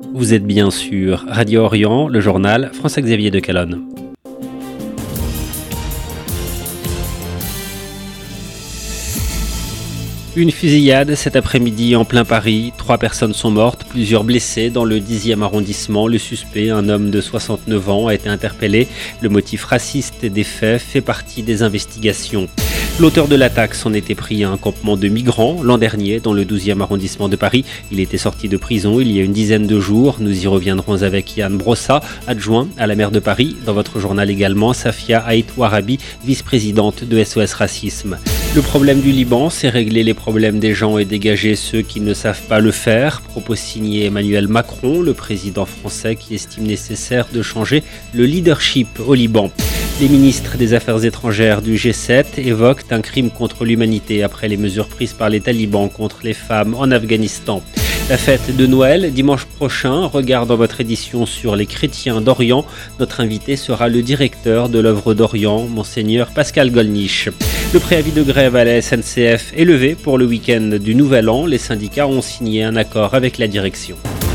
Vous êtes bien sûr Radio Orient, le journal François-Xavier de Calonne. Une fusillade cet après-midi en plein Paris. 3 personnes sont mortes, plusieurs blessées dans le 10e arrondissement. Le suspect, un homme de 69 ans, a été interpellé. Le motif raciste des faits fait partie des investigations. L'auteur de l'attaque s'en était pris à un campement de migrants l'an dernier dans le 12e arrondissement de Paris. Il était sorti de prison il y a une dizaine de jours. Nous y reviendrons avec Yann Brossa, adjoint à la maire de Paris. Dans votre journal également, Safia Haït Ouarabi, vice-présidente de SOS Racisme. Le problème du Liban, c'est régler les problèmes des gens et dégager ceux qui ne savent pas le faire. Propos signé Emmanuel Macron, le président français qui estime nécessaire de changer le leadership au Liban. Les ministres des Affaires étrangères du G7 évoquent un crime contre l'humanité après les mesures prises par les talibans contre les femmes en Afghanistan. La fête de Noël, dimanche prochain, regard dans votre édition sur les chrétiens d'Orient. Notre invité sera le directeur de l'œuvre d'Orient, Monseigneur Pascal Gollnisch. Le préavis de grève à la SNCF est levé pour le week-end du Nouvel An. Les syndicats ont signé un accord avec la direction.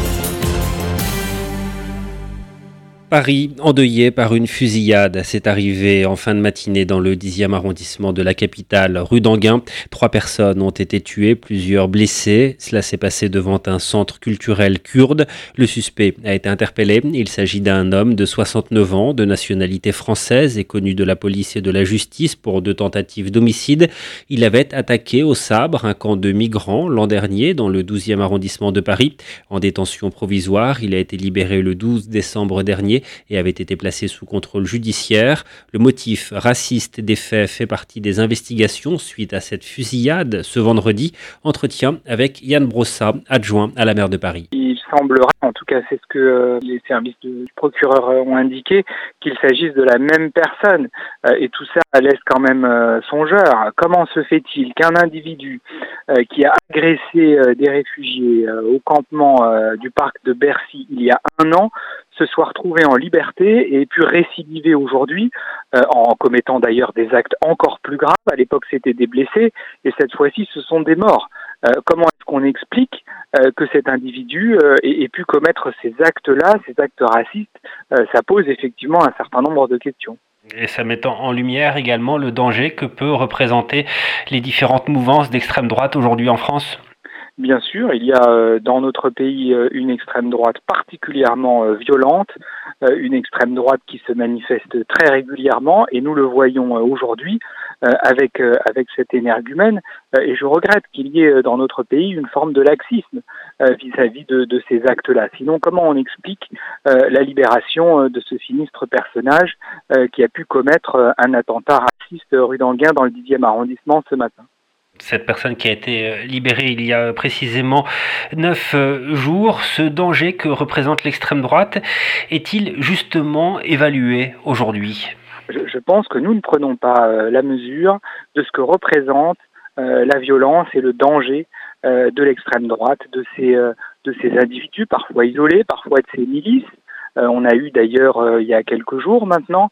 Paris, endeuillé par une fusillade, c'est arrivé en fin de matinée dans le 10e arrondissement de la capitale, rue d'Enghien. 3 personnes ont été tuées, plusieurs blessées. Cela s'est passé devant un centre culturel kurde. Le suspect a été interpellé. Il s'agit d'un homme de 69 ans, de nationalité française et connu de la police et de la justice pour 2 tentatives d'homicide. Il avait attaqué au sabre un camp de migrants l'an dernier dans le 12e arrondissement de Paris. En détention provisoire, il a été libéré le 12 décembre dernier et avait été placé sous contrôle judiciaire. Le motif raciste des faits fait partie des investigations suite à cette fusillade ce vendredi. Entretien avec Yann Brossa, adjoint à la maire de Paris. Il semblerait, en tout cas c'est ce que les services du procureur ont indiqué, qu'il s'agisse de la même personne. Et tout ça laisse quand même songeur. Comment se fait-il qu'un individu qui a agressé des réfugiés au campement du parc de Bercy il y a 1 an se soit retrouvé en liberté et ait pu récidiver aujourd'hui en commettant d'ailleurs des actes encore plus graves. À l'époque, c'était des blessés et cette fois-ci, ce sont des morts. Comment est-ce qu'on explique que cet individu ait pu commettre ces actes-là, ces actes racistes? Ça pose effectivement un certain nombre de questions. Et ça met en lumière également le danger que peut représenter les différentes mouvances d'extrême droite aujourd'hui en France. Bien sûr, il y a dans notre pays une extrême droite particulièrement violente, une extrême droite qui se manifeste très régulièrement et nous le voyons aujourd'hui avec cet énergumène et je regrette qu'il y ait dans notre pays une forme de laxisme vis-à-vis de ces actes-là. Sinon, comment on explique la libération de ce sinistre personnage qui a pu commettre un attentat raciste rue d'Enghien dans le 10e arrondissement ce matin? Cette personne qui a été libérée il y a précisément 9 jours, ce danger que représente l'extrême droite est-il justement évalué aujourd'hui ? Je pense que nous ne prenons pas la mesure de ce que représente la violence et le danger de l'extrême droite, de ces individus parfois isolés, parfois de ces milices. On a eu d'ailleurs il y a quelques jours maintenant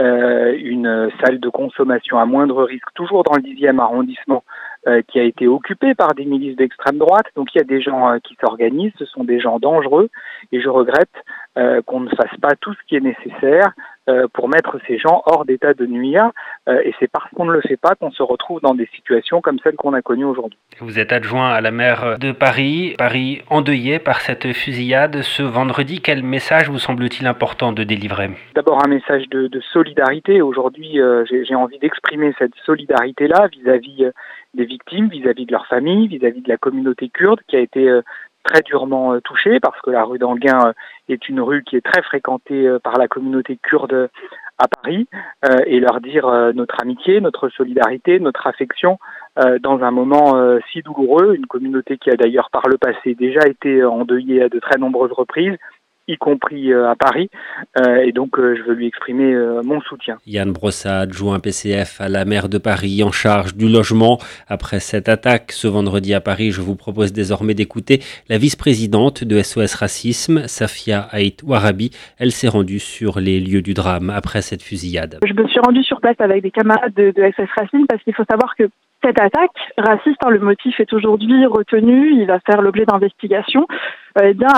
une salle de consommation à moindre risque, toujours dans le 10e arrondissement, qui a été occupée par des milices d'extrême droite. Donc il y a des gens qui s'organisent, ce sont des gens dangereux et je regrette qu'on ne fasse pas tout ce qui est nécessaire pour mettre ces gens hors d'état de nuire et c'est parce qu'on ne le fait pas qu'on se retrouve dans des situations comme celles qu'on a connues aujourd'hui. Vous êtes adjoint à la maire de Paris, Paris endeuillé par cette fusillade ce vendredi. Quel message vous semble-t-il important de délivrer ? D'abord un message de solidarité. Aujourd'hui, j'ai envie d'exprimer cette solidarité-là vis-à-vis des victimes, vis-à-vis de leurs familles, vis-à-vis de la communauté kurde qui a été très durement touchée parce que la rue d'Enghien est une rue qui est très fréquentée par la communauté kurde à Paris et leur dire notre amitié, notre solidarité, notre affection dans un moment si douloureux, une communauté qui a d'ailleurs par le passé déjà été endeuillée à de très nombreuses reprises, y compris à Paris, et donc je veux lui exprimer mon soutien. Yann Brossa, adjoint PCF à la maire de Paris en charge du logement. Après cette attaque ce vendredi à Paris, je vous propose désormais d'écouter la vice-présidente de SOS Racisme, Safia Haït Ouarabi. Elle s'est rendue sur les lieux du drame après cette fusillade. Je me suis rendue sur place avec des camarades de SOS Racisme parce qu'il faut savoir que cette attaque raciste, le motif est aujourd'hui retenu, il va faire l'objet d'investigations,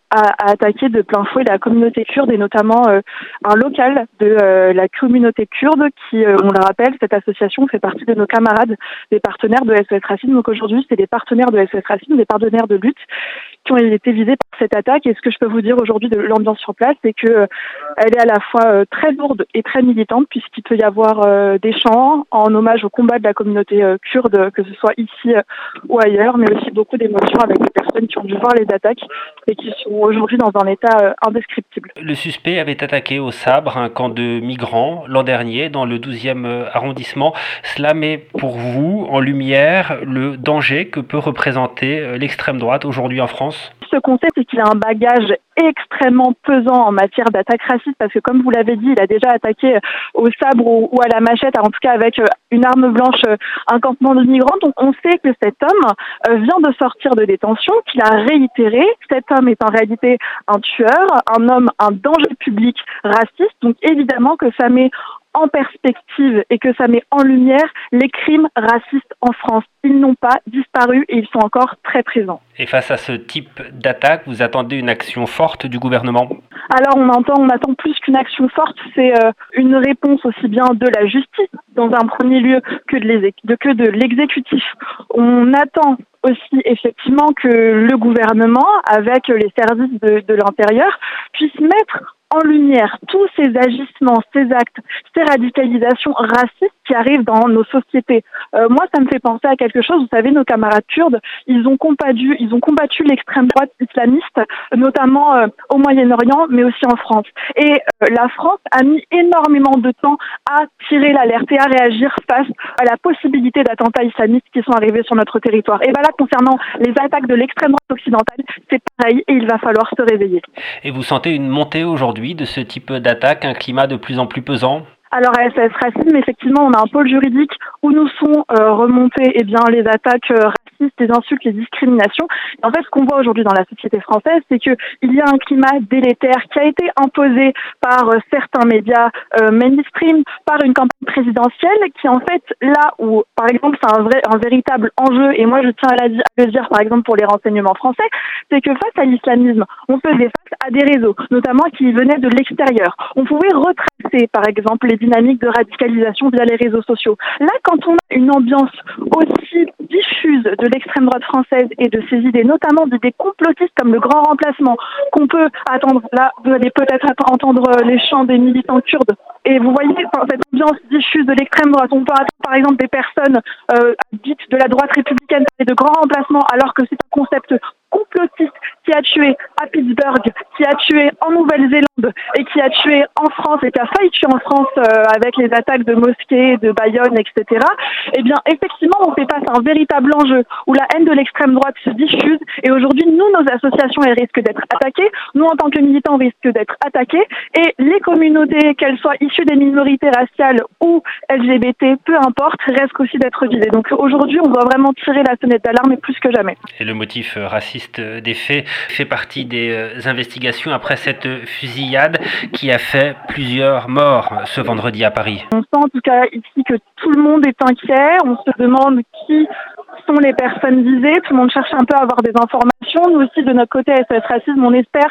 a attaqué de plein fouet la communauté kurde et notamment un local de la communauté kurde qui, on le rappelle, cette association fait partie de nos camarades, des partenaires de SOS Racisme. Donc aujourd'hui, c'est des partenaires de SOS Racisme, des partenaires de lutte qui ont été visés par cette attaque. Et ce que je peux vous dire aujourd'hui de l'ambiance sur place, c'est que elle est à la fois très lourde et très militante, puisqu'il peut y avoir des chants en hommage au combat de la communauté kurde, que ce soit ici ou ailleurs, mais aussi beaucoup d'émotions avec des personnes qui ont dû voir les attaques et qui sont aujourd'hui dans un état indescriptible. Le suspect avait attaqué au sabre un camp de migrants l'an dernier dans le 12e arrondissement. Cela met pour vous en lumière le danger que peut représenter l'extrême droite aujourd'hui en France? Ce concept, c'est qu'il a un bagage extrêmement pesant en matière d'attaque raciste parce que, comme vous l'avez dit, il a déjà attaqué au sabre ou à la machette, en tout cas avec une arme blanche, un campement de migrants. Donc on sait que cet homme vient de sortir de détention, qu'il a réitéré. Cet homme est en réalité un tueur, un danger public raciste. Donc évidemment que ça met en perspective et que ça met en lumière les crimes racistes en France. Ils n'ont pas disparu et ils sont encore très présents. Et face à ce type d'attaque, vous attendez une action forte du gouvernement? Alors on attend plus qu'une action forte, c'est une réponse aussi bien de la justice dans un premier lieu que de l'exécutif. On attend aussi effectivement que le gouvernement, avec les services de l'intérieur, puisse mettre en lumière tous ces agissements, ces actes, ces radicalisations racistes qui arrivent dans nos sociétés. Moi, ça me fait penser à quelque chose. Vous savez, nos camarades kurdes, ils ont combattu l'extrême droite islamiste, notamment au Moyen-Orient, mais aussi en France. Et la France a mis énormément de temps à tirer l'alerte et à réagir face à la possibilité d'attentats islamistes qui sont arrivés sur notre territoire. Et là, concernant les attaques de l'extrême droite occidentale, c'est pareil et il va falloir se réveiller. Et vous sentez une montée aujourd'hui de ce type d'attaque, un climat de plus en plus pesant? Alors à SOS Racisme, effectivement, on a un pôle juridique où nous sont remontées les attaques racistes, les insultes, les discriminations. Et en fait, ce qu'on voit aujourd'hui dans la société française, c'est qu'il y a un climat délétère qui a été imposé par certains médias mainstream, par une campagne présidentielle qui, en fait, là où, par exemple, c'est un véritable enjeu, et moi je tiens à le dire, par exemple, pour les renseignements français, c'est que face à l'islamisme, on faisait face à des réseaux, notamment qui venaient de l'extérieur. On pouvait retracer, par exemple, les dynamiques de radicalisation via les réseaux sociaux. Là, quand on a une ambiance aussi diffuse de l'extrême droite française et de ses idées, notamment d'idées complotistes comme le grand remplacement, qu'on peut attendre, là, vous allez peut-être entendre les chants des militants kurdes. Et vous voyez, cette ambiance diffuse de l'extrême droite, on peut attendre par exemple des personnes dites de la droite républicaine et de grands remplacements, alors que c'est un concept complotiste qui a tué à Pittsburgh, qui a tué en Nouvelle-Zélande et qui a tué en France et qui a failli tuer en France avec les attaques de mosquées, de Bayonne, etc. Eh bien, effectivement, on fait face à un véritable enjeu où la haine de l'extrême droite se diffuse et aujourd'hui, nous, nos associations, elles risquent d'être attaquées. Nous, en tant que militants, on risque d'être attaqués et les communautés, qu'elles soient issues des minorités raciales ou LGBT, peu importe, risquent aussi d'être visées. Donc aujourd'hui, on doit vraiment tirer la sonnette d'alarme et plus que jamais. Et le motif raciste des faits fait partie des investigations après cette fusillade qui a fait plusieurs morts ce vendredi à Paris. On sent en tout cas ici que tout le monde est inquiet, on se demande qui sont les personnes visées, tout le monde cherche un peu à avoir des informations. Nous aussi, de notre côté, SOS Racisme, on espère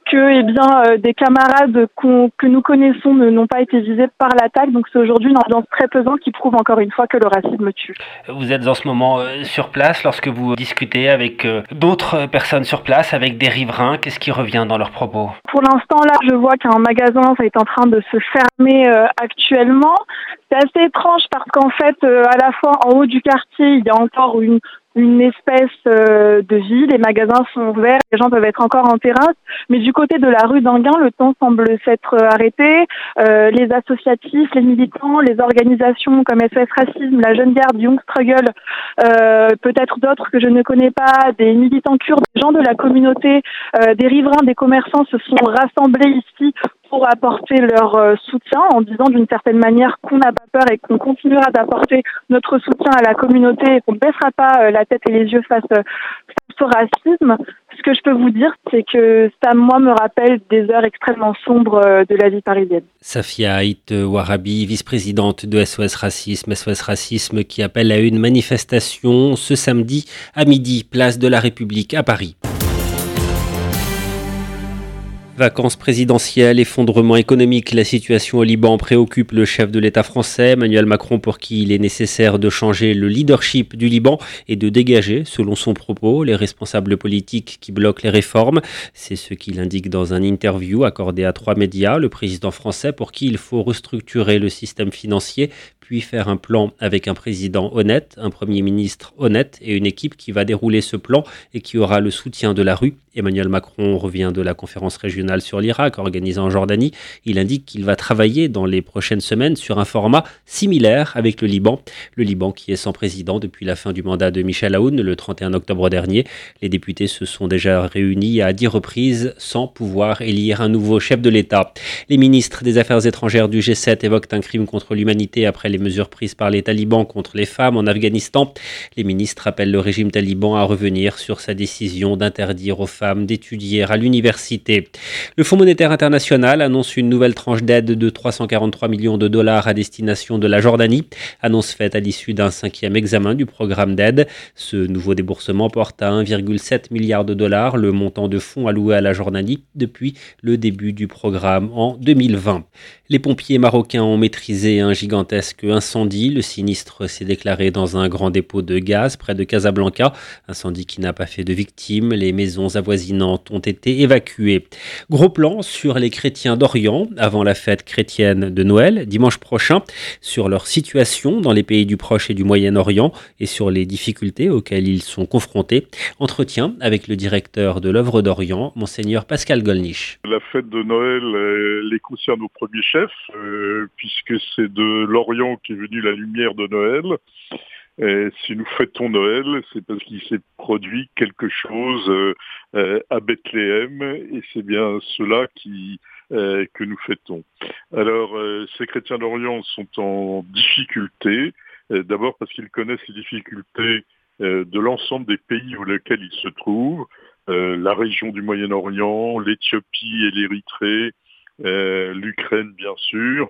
que des camarades que nous connaissons n'ont pas été visés par l'attaque. Donc c'est aujourd'hui une ambiance très pesante qui prouve encore une fois que le racisme tue. Vous êtes en ce moment sur place lorsque vous discutez avec d'autres personnes sur place, avec des riverains. Qu'est-ce qui revient dans leurs propos? Pour l'instant, là, je vois qu'un magasin est en train de se fermer actuellement. C'est assez étrange parce qu'en fait, à la fois en haut du quartier, il y a encore une espèce de vie, les magasins sont ouverts, les gens peuvent être encore en terrasse, mais du côté de la rue d'Enghien, le temps semble s'être arrêté. Les associatifs, les militants, les organisations comme SOS Racisme, la Jeune Garde, Young Struggle, peut-être d'autres que je ne connais pas, des militants kurdes, des gens de la communauté, des riverains, des commerçants se sont rassemblés ici pour apporter leur soutien en disant d'une certaine manière qu'on n'a pas peur et qu'on continuera d'apporter notre soutien à la communauté et qu'on ne baissera pas la tête et les yeux face au racisme. Ce que je peux vous dire, c'est que ça, moi, me rappelle des heures extrêmement sombres de la vie parisienne. Safia Haït Ouarabi, vice-présidente de SOS Racisme qui appelle à une manifestation ce samedi à midi, place de la République à Paris. Vacances présidentielles, effondrement économique, la situation au Liban préoccupe le chef de l'État français, Emmanuel Macron, pour qui il est nécessaire de changer le leadership du Liban et de dégager, selon son propos, les responsables politiques qui bloquent les réformes. C'est ce qu'il indique dans un interview accordé à 3 médias, le président français pour qui il faut restructurer le système financier, puis faire un plan avec un président honnête, un premier ministre honnête et une équipe qui va dérouler ce plan et qui aura le soutien de la rue. Emmanuel Macron revient de la conférence régionale sur l'Irak organisée en Jordanie. Il indique qu'il va travailler dans les prochaines semaines sur un format similaire avec le Liban. Le Liban qui est sans président depuis la fin du mandat de Michel Aoun le 31 octobre dernier. Les députés se sont déjà réunis à 10 reprises sans pouvoir élire un nouveau chef de l'État. Les ministres des Affaires étrangères du G7 évoquent un crime contre l'humanité après les mesures prises par les talibans contre les femmes en Afghanistan. Les ministres appellent le régime taliban à revenir sur sa décision d'interdire aux femmes d'étudier à l'université. Le Fonds monétaire international annonce une nouvelle tranche d'aide de 343 millions de dollars à destination de la Jordanie. Annonce faite à l'issue d'un 5e examen du programme d'aide. Ce nouveau déboursement porte à 1,7 milliard de dollars le montant de fonds alloués à la Jordanie depuis le début du programme en 2020. Les pompiers marocains ont maîtrisé un gigantesque incendie. Le sinistre s'est déclaré dans un grand dépôt de gaz près de Casablanca. Incendie qui n'a pas fait de victimes. Les maisons avoisinantes ont été évacuées. Gros plan sur les chrétiens d'Orient avant la fête chrétienne de Noël, dimanche prochain, sur leur situation dans les pays du Proche et du Moyen-Orient et sur les difficultés auxquelles ils sont confrontés. Entretien avec le directeur de l'œuvre d'Orient, Monseigneur Pascal Gollnisch. La fête de Noël les concerne au premier chef, puisque c'est de l'Orient qu'est venue la lumière de Noël. Et si nous fêtons Noël, c'est parce qu'il s'est produit quelque chose à Bethléem, et c'est bien cela que nous fêtons. Alors, ces chrétiens d'Orient sont en difficulté, d'abord parce qu'ils connaissent les difficultés de l'ensemble des pays auxquels ils se trouvent, la région du Moyen-Orient, l'Éthiopie et l'Érythrée, l'Ukraine bien sûr.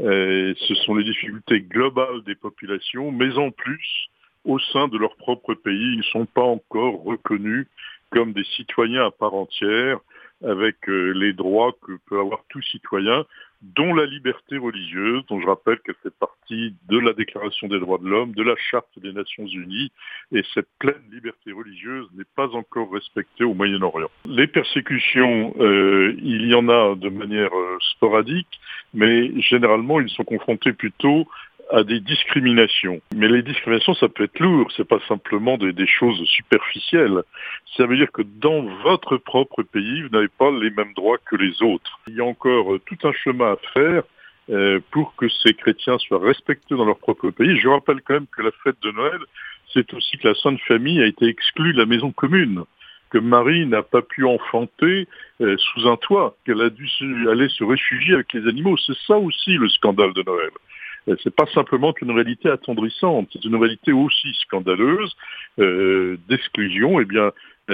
Ce sont les difficultés globales des populations, mais en plus, au sein de leur propre pays, ils ne sont pas encore reconnus comme des citoyens à part entière, avec les droits que peut avoir tout citoyen, dont la liberté religieuse, dont je rappelle qu'elle fait partie de la Déclaration des droits de l'homme, de la Charte des Nations Unies, et cette pleine liberté religieuse n'est pas encore respectée au Moyen-Orient. Les persécutions, il y en a de manière sporadique, mais généralement ils sont confrontés plutôt à des discriminations. Mais les discriminations, ça peut être lourd, c'est pas simplement des choses superficielles. Ça veut dire que dans votre propre pays, vous n'avez pas les mêmes droits que les autres. Il y a encore tout un chemin à faire pour que ces chrétiens soient respectés dans leur propre pays. Je rappelle quand même que la fête de Noël, c'est aussi que la Sainte Famille a été exclue de la maison commune, que Marie n'a pas pu enfanter sous un toit, qu'elle a dû aller se réfugier avec les animaux. C'est ça aussi le scandale de Noël. C'est pas simplement qu'une réalité attendrissante, c'est une réalité aussi scandaleuse d'exclusion. Eh bien,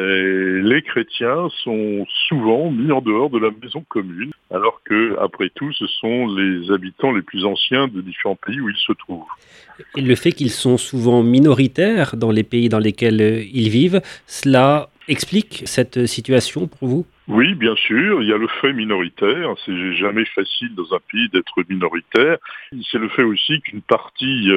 les chrétiens sont souvent mis en dehors de la maison commune, alors que, après tout, ce sont les habitants les plus anciens de différents pays où ils se trouvent. Et le fait qu'ils sont souvent minoritaires dans les pays dans lesquels ils vivent, cela explique cette situation pour vous ? Oui, bien sûr, il y a le fait minoritaire, c'est jamais facile dans un pays d'être minoritaire. C'est le fait aussi qu'une partie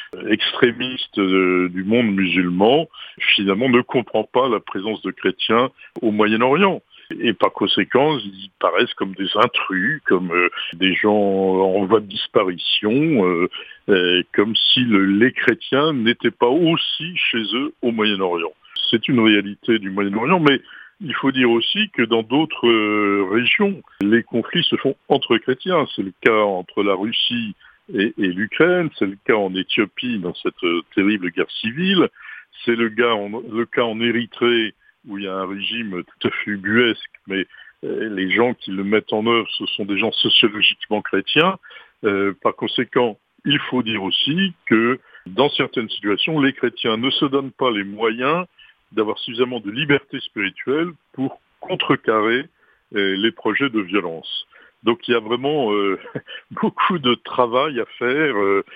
extrémiste du monde musulman, finalement, ne comprend pas la présence de chrétiens au Moyen-Orient. Et par conséquent, ils paraissent comme des intrus, comme des gens en voie de disparition, comme si les chrétiens n'étaient pas aussi chez eux au Moyen-Orient. C'est une réalité du Moyen-Orient, mais il faut dire aussi que dans d'autres régions, les conflits se font entre chrétiens. C'est le cas entre la Russie et l'Ukraine, c'est le cas en Éthiopie dans cette terrible guerre civile, c'est le cas en Érythrée où il y a un régime tout à fait ubuesque, mais les gens qui le mettent en œuvre, ce sont des gens sociologiquement chrétiens. Par conséquent, il faut dire aussi que dans certaines situations, les chrétiens ne se donnent pas les moyens d'avoir suffisamment de liberté spirituelle pour contrecarrer les projets de violence. Donc il y a vraiment beaucoup de travail à faire,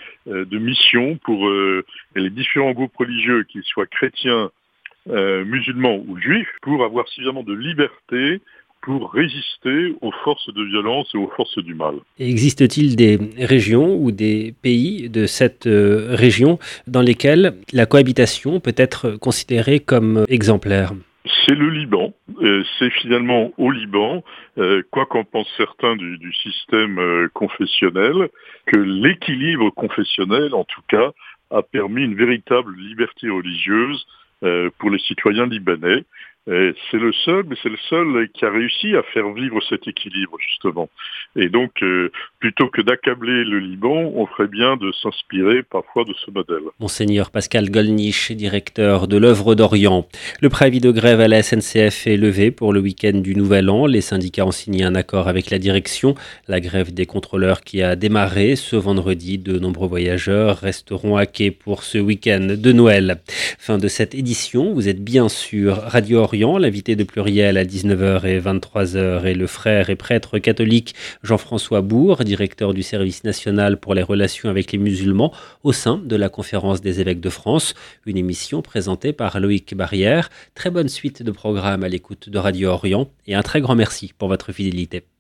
de mission pour les différents groupes religieux, qu'ils soient chrétiens, musulmans ou juifs, pour avoir suffisamment de liberté pour résister aux forces de violence et aux forces du mal. Et existe-t-il des régions ou des pays de cette région dans lesquels la cohabitation peut être considérée comme exemplaire ? C'est le Liban. C'est finalement au Liban, quoi qu'en pensent certains du système confessionnel, que l'équilibre confessionnel, en tout cas, a permis une véritable liberté religieuse pour les citoyens libanais. C'est le seul qui a réussi à faire vivre cet équilibre, justement. Et donc, plutôt que d'accabler le Liban, on ferait bien de s'inspirer parfois de ce modèle. Monseigneur Pascal Gollnisch, directeur de l'Œuvre d'Orient. Le préavis de grève à la SNCF est levé pour le week-end du Nouvel An. Les syndicats ont signé un accord avec la direction. La grève des contrôleurs qui a démarré ce vendredi, de nombreux voyageurs resteront à quai pour ce week-end de Noël. Fin de cette édition, vous êtes bien sûr Radio Orient. L'invité de Pluriel à 19h et 23h est le frère et prêtre catholique Jean-François Bourg, directeur du service national pour les relations avec les musulmans au sein de la Conférence des évêques de France. Une émission présentée par Loïc Barrière. Très bonne suite de programmes à l'écoute de Radio Orient et un très grand merci pour votre fidélité.